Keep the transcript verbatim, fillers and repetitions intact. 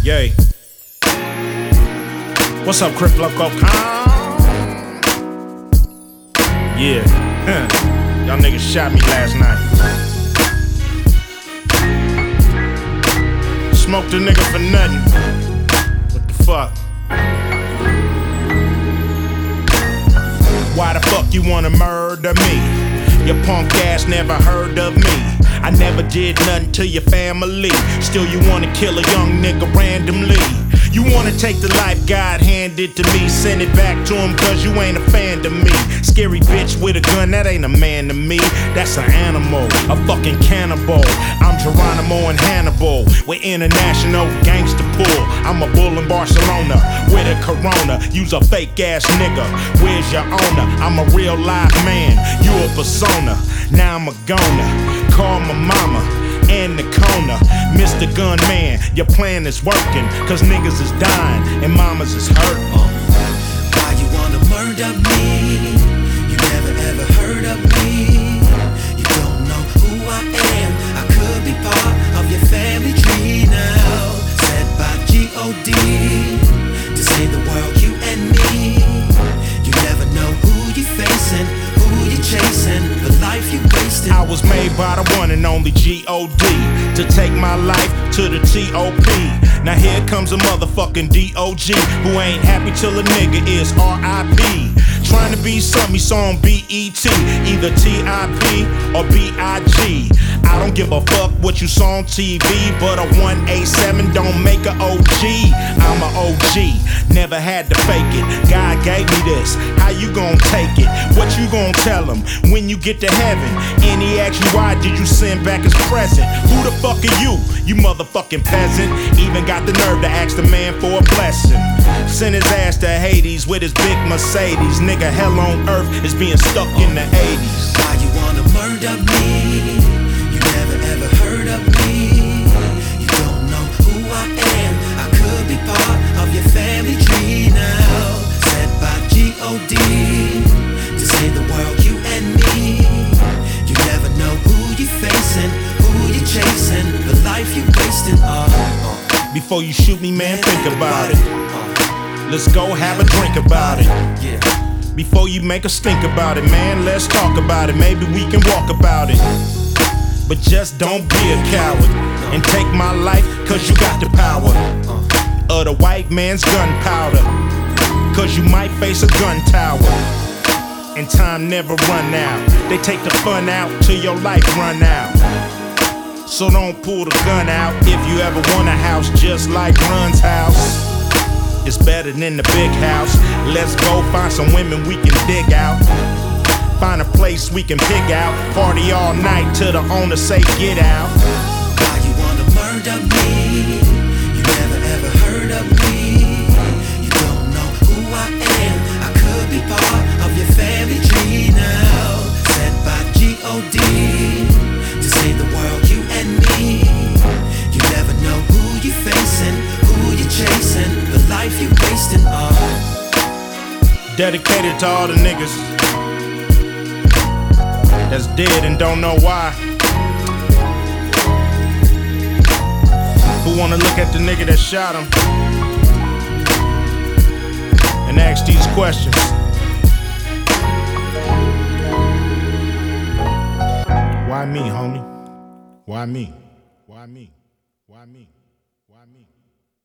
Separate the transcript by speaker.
Speaker 1: Yay. What's up, Crip Loco? Yeah. Huh. Y'all niggas shot me last night. Smoked a nigga for nothing. What the fuck? Why the fuck you wanna murder me? Your punk ass never heard of me. I never did nothing to your family. Still you wanna kill a young nigga randomly. You wanna take the life God handed to me. Send it back to him cause you ain't a fan to me. Scary bitch with a gun, that ain't a man to me. That's an animal, a fucking cannibal. I'm Geronimo and Hannibal with international gangster pull. I'm a bull in Barcelona with a Corona. Use a fake ass nigga, where's your owner? I'm a real live man, you a persona. Now I'm a goner, call my mama and the corner. Mister Gunman, your plan is working, cause niggas is dying and mamas is hurting.
Speaker 2: uh, Why you wanna murder me? You never ever heard of me. You don't know who I am. I could be part of your family tree now. Said by G O D to save the world, you and me. You never know who you facing, who you chasing, the life you wasting.
Speaker 1: I was made by the one and only G O D to take my life to the T O P. Now here comes a motherfucking D O G who ain't happy till a nigga is R I P. Trying to be something he saw on B E T, either T I P or B I G. I don't give a fuck what you saw on T V, but a one eighty-seven don't make a O G. I'm a O G, never had to fake it. God gave me this, how you gon' take it? What you gon' tell him when you get to heaven? And he asks you why did you send back his present? Who the fuck are you, you motherfucking peasant? Even got the nerve to ask the man for a blessing. Send his ass to Hades with his big Mercedes. Nigga, hell on earth is being stuck in the eighties.
Speaker 2: Why you wanna murder me? You never ever heard of me. You don't know who I am. I could be part of your family tree now. Said by G O D to save the world, you and me. You never know who you facing, who you chasing, the life you wasting. Uh, uh.
Speaker 1: Before you shoot me, man, think about it. Let's go have a drink about it.
Speaker 2: Yeah.
Speaker 1: Before you make a stink about it, man, let's talk about it. Maybe we can walk about it. But just don't be a coward and take my life, cause you got the power of the white man's gunpowder. Cause you might face a gun tower, and time never run out. They take the fun out till your life run out. So don't pull the gun out if you ever want a house just like Run's house. It's better than the big house. Let's go find some women we can dig out. Find a place we can pick out. Party all night till the owner say get out.
Speaker 2: Why you wanna murder me? You never ever heard of me. You don't know who I am. I could be part of your family tree now. Said by G O D to save the world, you and me. You never know who you facing, who you chasing, the life you wasting. Uh.
Speaker 1: Dedicated to all the niggas that's dead and don't know why. Who wanna look at the nigga that shot him and ask these questions? Why me, homie? Why me? Why me? Why me? Why me?